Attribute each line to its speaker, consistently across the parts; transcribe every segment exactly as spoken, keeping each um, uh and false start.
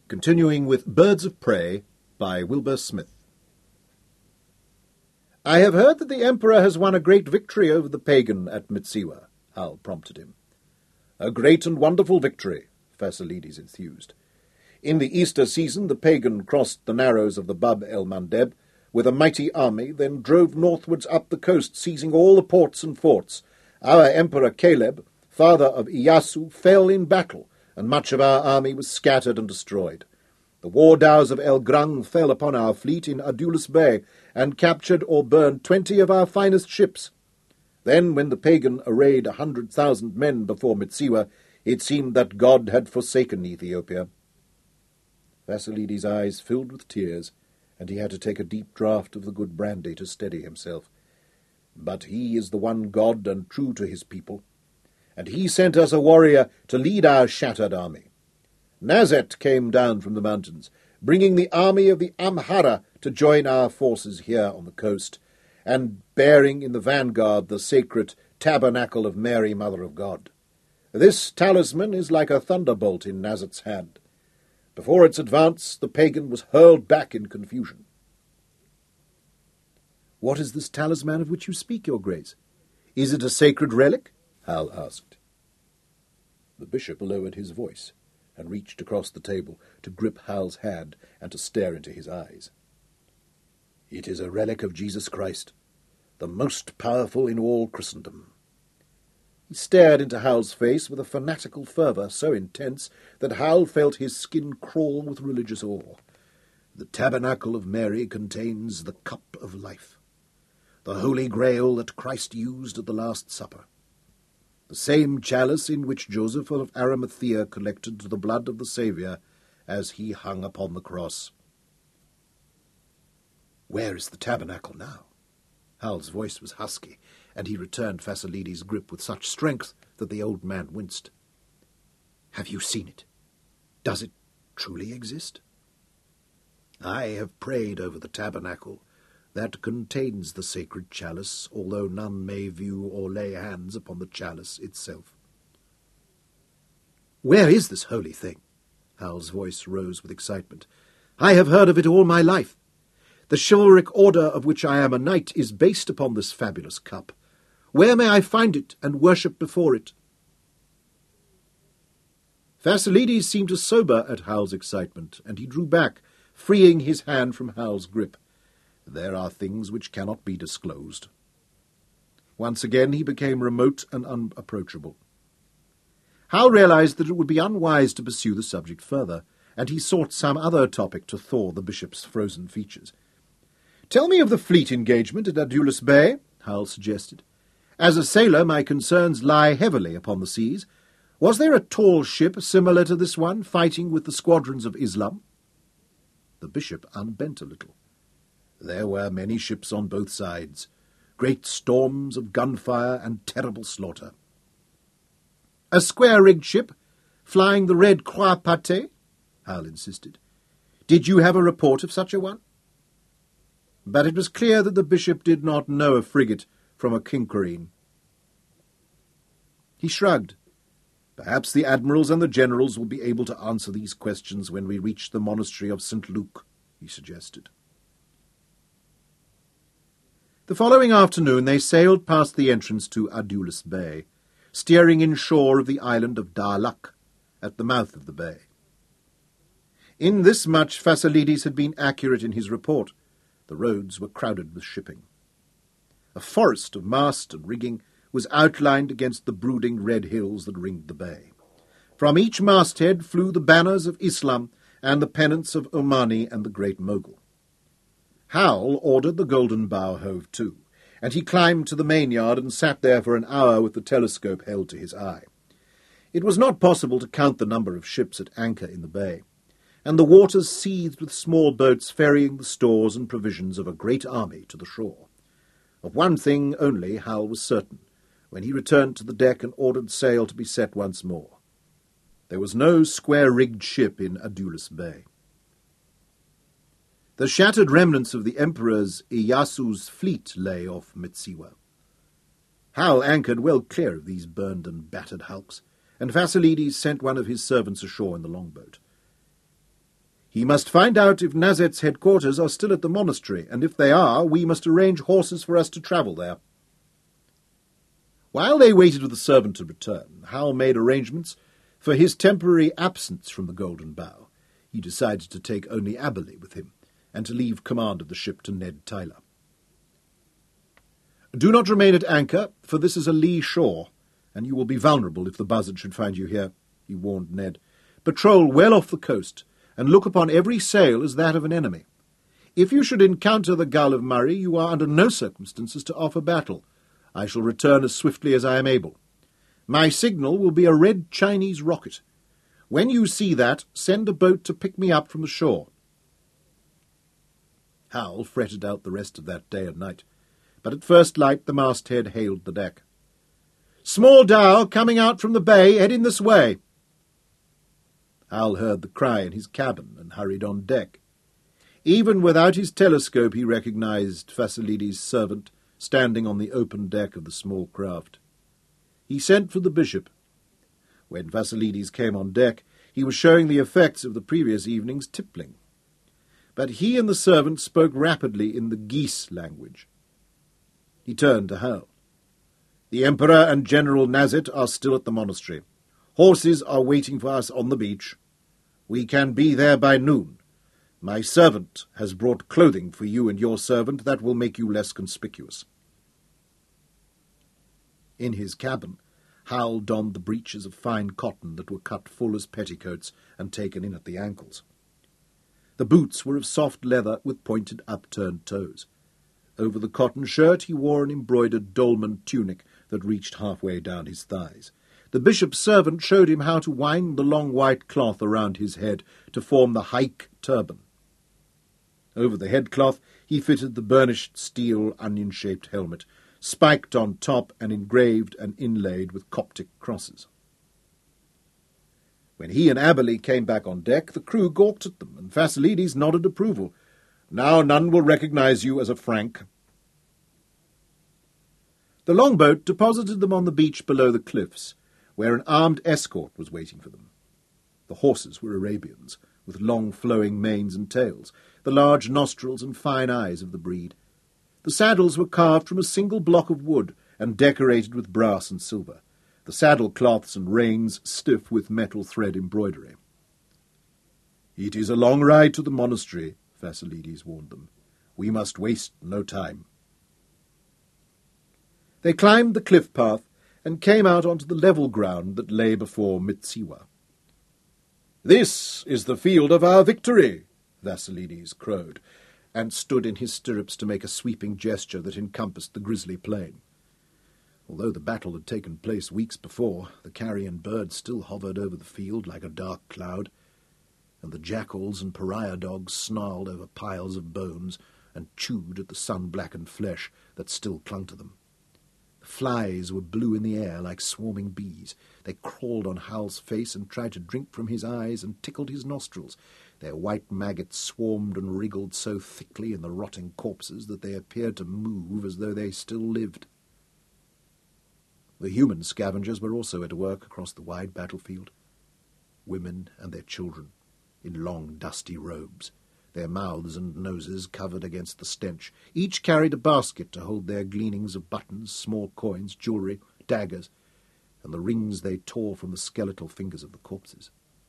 Speaker 1: Continuing with Birds of Prey by Wilbur Smith. "I have heard that the Emperor has won a great victory over the pagan at Mitsiwa," Hal prompted him. "A great and wonderful victory," Fasilides enthused. "In the Easter season the pagan crossed the narrows of the Bab el-Mandeb with a mighty army, then drove northwards up the coast, seizing all the ports and forts. Our Emperor Caleb, father of Iyasu, fell in battle, and much of our army was scattered and destroyed. The war dhows of El Grang fell upon our fleet in Adulis Bay, and captured or burned twenty of our finest ships. Then, when the pagan arrayed a hundred thousand men before Mitsiwa, it seemed that God had forsaken Ethiopia." Fasilides' eyes filled with tears, and he had to take a deep draught of the good brandy to steady himself. "But he is the one God and true to his people, and he sent us a warrior to lead our shattered army. Nazet came down from the mountains, bringing the army of the Amhara to join our forces here on the coast, and bearing in the vanguard the sacred tabernacle of Mary, Mother of God. This talisman is like a thunderbolt in Nazet's hand. Before its advance, the pagan was hurled back in confusion." "What is this talisman of which you speak, Your Grace? Is it a sacred relic?" Hal asked. The bishop lowered his voice and reached across the table to grip Hal's hand and to stare into his eyes. "It is a relic of Jesus Christ, the most powerful in all Christendom." He stared into Hal's face with a fanatical fervour so intense that Hal felt his skin crawl with religious awe. "The tabernacle of Mary contains the cup of life, the holy grail that Christ used at the Last Supper, the same chalice in which Joseph of Arimathea collected the blood of the Saviour as he hung upon the cross." "Where is the tabernacle now?" Hal's voice was husky, and he returned Fasilides' grip with such strength that the old man winced. "Have you seen it? Does it truly exist?" "I have prayed over the tabernacle that contains the sacred chalice, although none may view or lay hands upon the chalice itself." "Where is this holy thing?" Hal's voice rose with excitement. "I have heard of it all my life. The chivalric order of which I am a knight is based upon this fabulous cup. Where may I find it and worship before it?" Fasilides seemed to sober at Hal's excitement, and he drew back, freeing his hand from Hal's grip. "There are things which cannot be disclosed." Once again he became remote and unapproachable. Hal realized that it would be unwise to pursue the subject further, and he sought some other topic to thaw the bishop's frozen features. "Tell me of the fleet engagement at Adulis Bay," Hal suggested. "As a sailor, my concerns lie heavily upon the seas. Was there a tall ship similar to this one, fighting with the squadrons of Islam?" The bishop unbent a little. "There were many ships on both sides, great storms of gunfire and terrible slaughter." "A square-rigged ship, flying the red croix pâté?" Hal insisted. "Did you have a report of such a one?" But it was clear that the bishop did not know a frigate from a quinquerine. He shrugged. "Perhaps the admirals and the generals will be able to answer these questions when we reach the monastery of Saint Luke," he suggested. The following afternoon they sailed past the entrance to Adulis Bay, steering inshore of the island of Darlak, at the mouth of the bay. In this much Fasilides had been accurate in his report. The roads were crowded with shipping. A forest of mast and rigging was outlined against the brooding red hills that ringed the bay. From each masthead flew the banners of Islam and the pennants of Omani and the Great Mogul. Hal ordered the Golden Bow hove to, and he climbed to the mainyard and sat there for an hour with the telescope held to his eye. It was not possible to count the number of ships at anchor in the bay, and the waters seethed with small boats ferrying the stores and provisions of a great army to the shore. Of one thing only Hal was certain, when he returned to the deck and ordered sail to be set once more. There was no square-rigged ship in Adulis Bay. The shattered remnants of the Emperor's Iyasu's fleet lay off Mitsiwa. Hal anchored well clear of these burned and battered hulks, and Fasilides sent one of his servants ashore in the longboat. He must find out if Nazet's headquarters are still at the monastery, and if they are, we must arrange horses for us to travel there. While they waited for the servant to return, Hal made arrangements for his temporary absence from the Golden Bough. He decided to take only Aberley with him, and to leave command of the ship to Ned Tyler. Do not remain at anchor, for this is a lee shore, and you will be vulnerable if the buzzard should find you here, he warned Ned. Patrol well off the coast, and look upon every sail as that of an enemy. If you should encounter the Gull of Murray, you are under no circumstances to offer battle. I shall return as swiftly as I am able. My signal will be a red Chinese rocket. When you see that, send a boat to pick me up from the shore. Hal fretted out the rest of that day and night, but at first light the masthead hailed the deck. "Small dhow coming out from the bay, heading this way." Hal heard the cry in his cabin and hurried on deck. Even without his telescope he recognized Fasilides' servant standing on the open deck of the small craft. He sent for the bishop. When Fasilides came on deck, he was showing the effects of the previous evening's tippling. But he and the servant spoke rapidly in the geese language. He turned to Hal. "The Emperor and General Nazet are still at the monastery. Horses are waiting for us on the beach. We can be there by noon. My servant has brought clothing for you and your servant that will make you less conspicuous." In his cabin, Hal donned the breeches of fine cotton that were cut full as petticoats and taken in at the ankles. The boots were of soft leather with pointed upturned toes. Over the cotton shirt he wore an embroidered dolman tunic that reached halfway down his thighs. The bishop's servant showed him how to wind the long white cloth around his head to form the haik turban. Over the headcloth he fitted the burnished steel onion-shaped helmet, spiked on top and engraved and inlaid with Coptic crosses. When he and Aberley came back on deck, the crew gawked at them, and Fasilides nodded approval. "Now none will recognize you as a Frank." The longboat deposited them on the beach below the cliffs, where an armed escort was waiting for them. The horses were Arabians, with long flowing manes and tails, the large nostrils and fine eyes of the breed. The saddles were carved from a single block of wood and decorated with brass and silver, the saddle cloths and reins stiff with metal thread embroidery. "It is a long ride to the monastery," Fasilides warned them. "We must waste no time." They climbed the cliff path and came out onto the level ground that lay before Mitsiwa. "This is the field of our victory," Fasilides crowed, and stood in his stirrups to make a sweeping gesture that encompassed the grisly plain. Although the battle had taken place weeks before, the carrion bird still hovered over the field like a dark cloud, and the jackals and pariah dogs snarled over piles of bones and chewed at the sun-blackened flesh that still clung to them. The flies were blue in the air like swarming bees. They crawled on Hal's face and tried to drink from his eyes and tickled his nostrils. Their white maggots swarmed and wriggled so thickly in the rotting corpses that they appeared to move as though they still lived. The human scavengers were also at work across the wide battlefield. Women and their children, in long dusty robes, their mouths and noses covered against the stench. Each carried a basket to hold their gleanings of buttons, small coins, jewellery, daggers, and the rings they tore from the skeletal fingers of the corpses.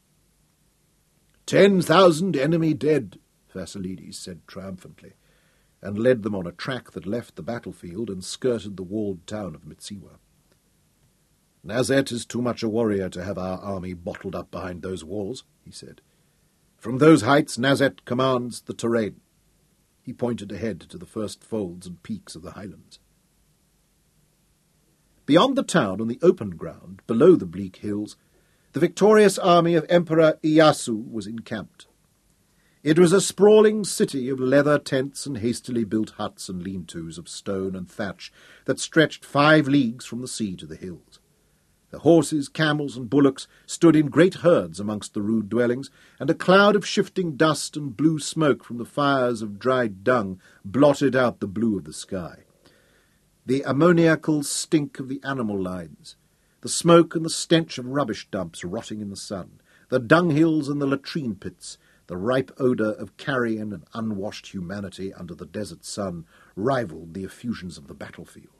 Speaker 1: "Ten thousand enemy dead," Fasilides said triumphantly, and led them on a track that left the battlefield and skirted the walled town of Mitsiwa. "Nazet is too much a warrior to have our army bottled up behind those walls," he said. "From those heights Nazet commands the terrain." He pointed ahead to the first folds and peaks of the highlands. Beyond the town, on the open ground, below the bleak hills, the victorious army of Emperor Ieyasu was encamped. It was a sprawling city of leather tents and hastily built huts and lean-tos of stone and thatch that stretched five leagues from the sea to the hills. The horses, camels, and bullocks stood in great herds amongst the rude dwellings, and a cloud of shifting dust and blue smoke from the fires of dried dung blotted out the blue of the sky. The ammoniacal stink of the animal lines, the smoke and the stench of rubbish dumps rotting in the sun, the dunghills and the latrine pits, The ripe odour of carrion and unwashed humanity under the desert sun rivalled the effusions of the battlefield.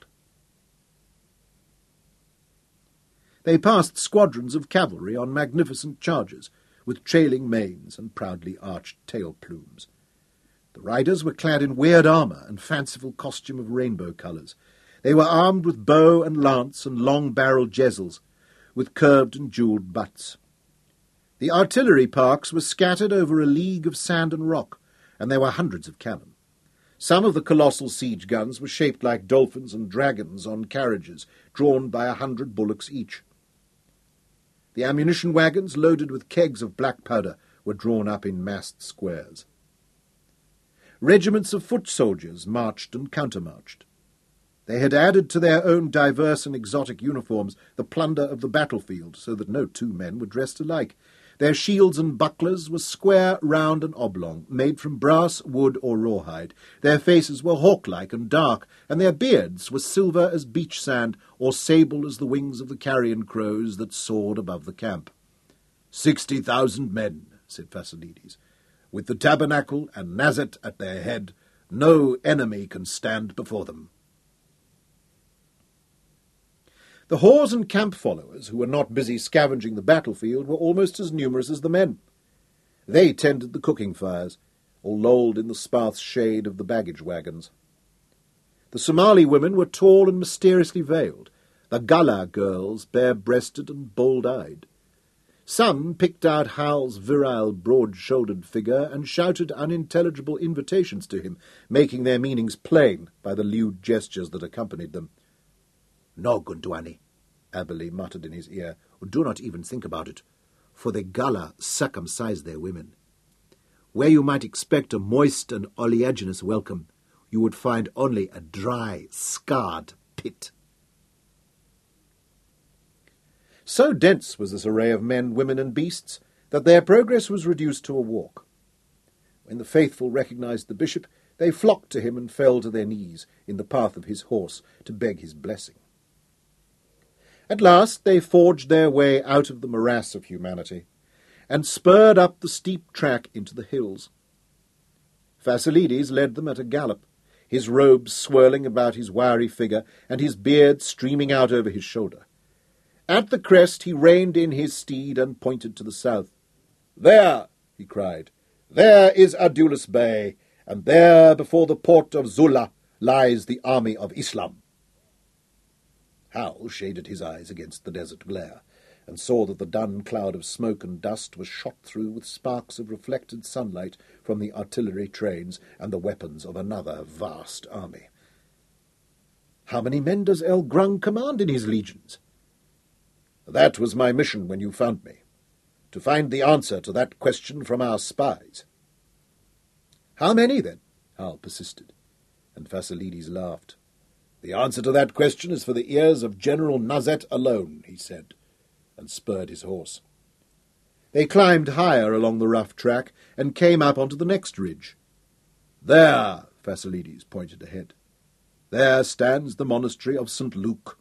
Speaker 1: They passed squadrons of cavalry on magnificent chargers, with trailing manes and proudly arched tail plumes. The riders were clad in weird armour and fanciful costume of rainbow colours. They were armed with bow and lance and long-barrelled jezels, with curved and jewelled butts. The artillery parks were scattered over a league of sand and rock, and there were hundreds of cannon. Some of the colossal siege guns were shaped like dolphins and dragons on carriages, drawn by a hundred bullocks each. The ammunition wagons, loaded with kegs of black powder, were drawn up in massed squares. Regiments of foot soldiers marched and countermarched. They had added to their own diverse and exotic uniforms the plunder of the battlefield, so that no two men were dressed alike. Their shields and bucklers were square, round, and oblong, made from brass, wood, or rawhide. Their faces were hawk-like and dark, and their beards were silver as beach sand, or sable as the wings of the carrion crows that soared above the camp. "Sixty thousand men," said Fasilides. "With the tabernacle and Nazet at their head, no enemy can stand before them." The whores and camp followers, who were not busy scavenging the battlefield, were almost as numerous as the men. They tended the cooking fires, or lolled in the sparse shade of the baggage wagons. The Somali women were tall and mysteriously veiled, the Gala girls bare-breasted and bold-eyed. Some picked out Hal's virile, broad-shouldered figure and shouted unintelligible invitations to him, making their meanings plain by the lewd gestures that accompanied them. "No, Gunduani," Aberley muttered in his ear. "Do not even think about it, for the Gala circumcise their women. Where you might expect a moist and oleaginous welcome, you would find only a dry, scarred pit." So dense was this array of men, women, and beasts that their progress was reduced to a walk. When the faithful recognized the bishop, they flocked to him and fell to their knees in the path of his horse to beg his blessing. At last they forged their way out of the morass of humanity, and spurred up the steep track into the hills. Fasilides led them at a gallop, his robes swirling about his wiry figure, and his beard streaming out over his shoulder. At the crest he reined in his steed and pointed to the south. "There," he cried, "there is Adulis Bay, and there before the port of Zula lies the army of Islam." Hal shaded his eyes against the desert glare, and saw that the dun cloud of smoke and dust was shot through with sparks of reflected sunlight from the artillery trains and the weapons of another vast army. "How many men does El Grung command in his legions?" "That was my mission when you found me, to find the answer to that question from our spies." "How many, then?" Hal persisted, and Fasilides laughed. "The answer to that question is for the ears of General Nazet alone," he said, and spurred his horse. They climbed higher along the rough track and came up onto the next ridge. "There," Fasilides pointed ahead, "there stands the monastery of Saint Luke."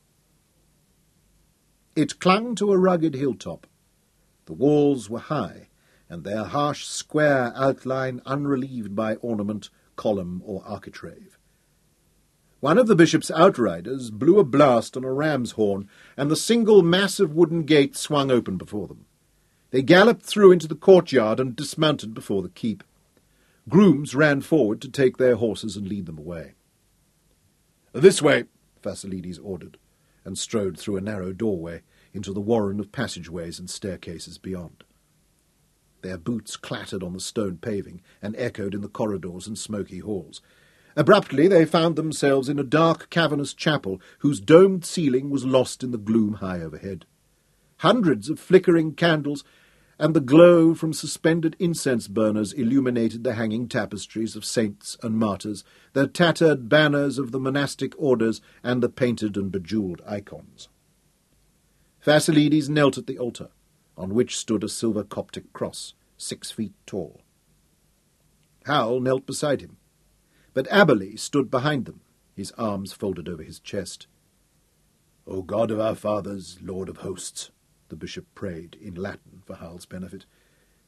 Speaker 1: It clung to a rugged hilltop. The walls were high, and their harsh square outline unrelieved by ornament, column, or architrave. One of the bishop's outriders blew a blast on a ram's horn, and the single massive wooden gate swung open before them. They galloped through into the courtyard and dismounted before the keep. Grooms ran forward to take their horses and lead them away. "This way," Fasilides ordered, and strode through a narrow doorway into the warren of passageways and staircases beyond. Their boots clattered on the stone paving and echoed in the corridors and smoky halls. Abruptly they found themselves in a dark, cavernous chapel whose domed ceiling was lost in the gloom high overhead. Hundreds of flickering candles and the glow from suspended incense burners illuminated the hanging tapestries of saints and martyrs, the tattered banners of the monastic orders, and the painted and bejewelled icons. Fasilides knelt at the altar, on which stood a silver Coptic cross, six feet tall. Hal knelt beside him, but Aberley stood behind them, his arms folded over his chest. "O God of our fathers, Lord of hosts," the bishop prayed in Latin for Hal's benefit,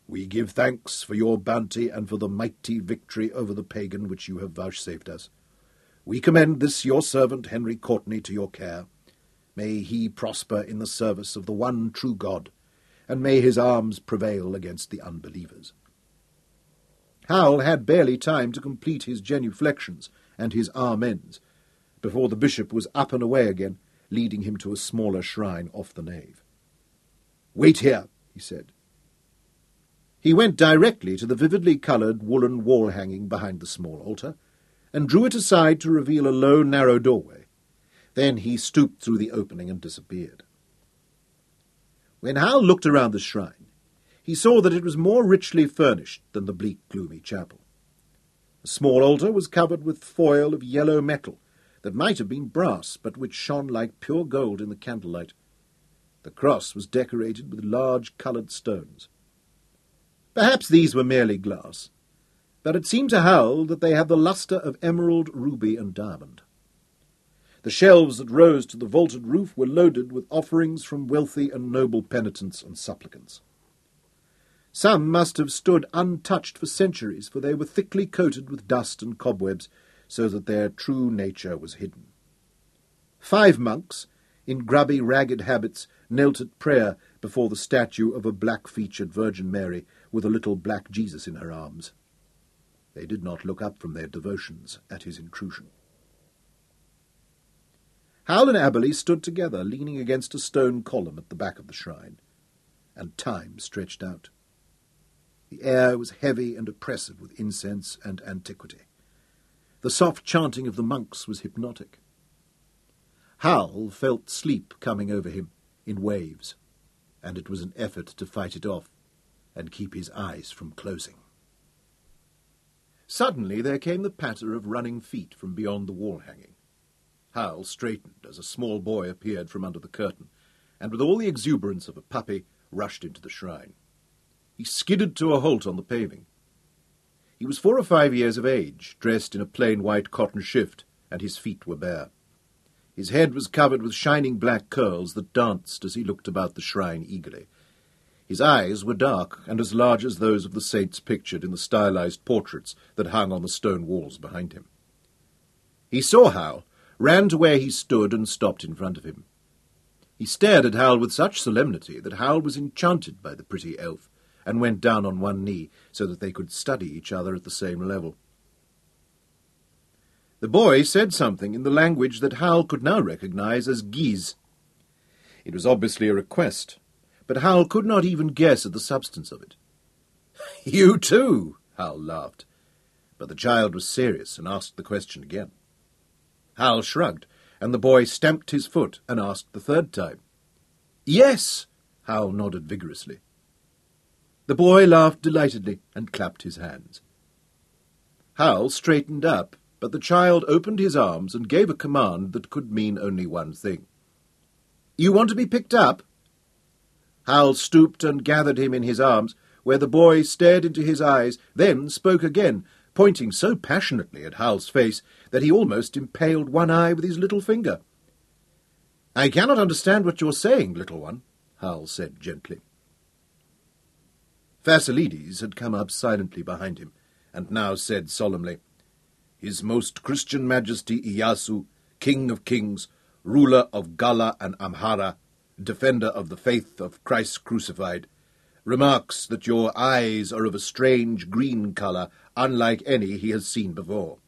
Speaker 1: We give thanks for your bounty and for the mighty victory over the pagan which you have vouchsafed us. We commend this your servant Henry Courtenay to your care. May he prosper in the service of the one true God, and may his arms prevail against the unbelievers. Hal had barely time to complete his genuflections and his amens before the bishop was up and away again, leading him to a smaller shrine off the nave. "Wait here," he said. He went directly to the vividly coloured woolen wall hanging behind the small altar, and drew it aside to reveal a low, narrow doorway. Then he stooped through the opening and disappeared. When Hal looked around the shrine, he saw that it was more richly furnished than the bleak, gloomy chapel. The small altar was covered with foil of yellow metal that might have been brass, but which shone like pure gold in the candlelight. The cross was decorated with large coloured stones. Perhaps these were merely glass, but it seemed to Hal that they had the lustre of emerald, ruby, and diamond. The shelves that rose to the vaulted roof were loaded with offerings from wealthy and noble penitents and supplicants. Some must have stood untouched for centuries, for they were thickly coated with dust and cobwebs, so that their true nature was hidden. Five monks, in grubby, ragged habits, knelt at prayer before the statue of a black-featured Virgin Mary with a little black Jesus in her arms. They did not look up from their devotions at his intrusion. Hal and Aberley stood together, leaning against a stone column at the back of the shrine, and time stretched out. The air was heavy and oppressive with incense and antiquity. The soft chanting of the monks was hypnotic. Hal felt sleep coming over him in waves, and it was an effort to fight it off and keep his eyes from closing. Suddenly there came the patter of running feet from beyond the wall hanging. Hal straightened as a small boy appeared from under the curtain, and with all the exuberance of a puppy rushed into the shrine. He skidded to a halt on the paving. He was four or five years of age, dressed in a plain white cotton shift, and his feet were bare. His head was covered with shining black curls that danced as he looked about the shrine eagerly. His eyes were dark and as large as those of the saints pictured in the stylized portraits that hung on the stone walls behind him. He saw Hal, ran to where he stood, and stopped in front of him. He stared at Hal with such solemnity that Hal was enchanted by the pretty elf, and went down on one knee so that they could study each other at the same level. The boy said something in the language that Hal could now recognize as Giz. It was obviously a request, but Hal could not even guess at the substance of it. "You too," Hal laughed, but the child was serious and asked the question again. Hal shrugged, and the boy stamped his foot and asked the third time. "Yes," Hal nodded vigorously. The boy laughed delightedly and clapped his hands. Hal straightened up, but the child opened his arms and gave a command that could mean only one thing. "You want to be picked up?" Hal stooped and gathered him in his arms, where the boy stared into his eyes, then spoke again, pointing so passionately at Hal's face that he almost impaled one eye with his little finger. "I cannot understand what you are saying, little one," Hal said gently. Fasilides had come up silently behind him, and now said solemnly, "His Most Christian Majesty Iyasu, King of Kings, ruler of Gala and Amhara, defender of the faith of Christ crucified, remarks that your eyes are of a strange green colour, unlike any he has seen before.